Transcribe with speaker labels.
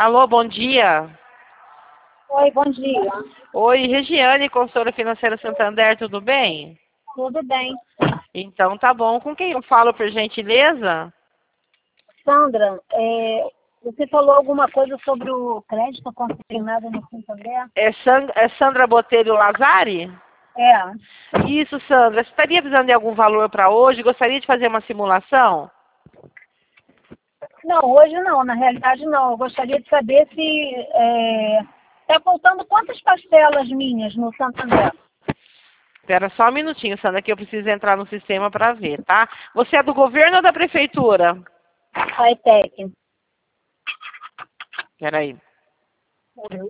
Speaker 1: Alô, bom dia.
Speaker 2: Oi, bom dia.
Speaker 1: Oi, Regiane, consultora financeira Santander, tudo bem?
Speaker 2: Tudo bem?
Speaker 1: Então tá bom. Com quem eu falo, por gentileza?
Speaker 2: Sandra, você falou alguma coisa sobre o crédito consignado no Santander?
Speaker 1: É Sandra Botelho Lazari?
Speaker 2: É.
Speaker 1: Isso, Sandra. Você estaria precisando de algum valor para hoje? Gostaria de fazer uma simulação?
Speaker 2: Não, hoje não, na realidade não. Eu gostaria de saber se está faltando quantas parcelas minhas no Santander?
Speaker 1: Espera só um minutinho, Sandra, que eu preciso entrar no sistema para ver, tá? Você é do governo ou da prefeitura?
Speaker 2: Hightech.
Speaker 1: Espera aí.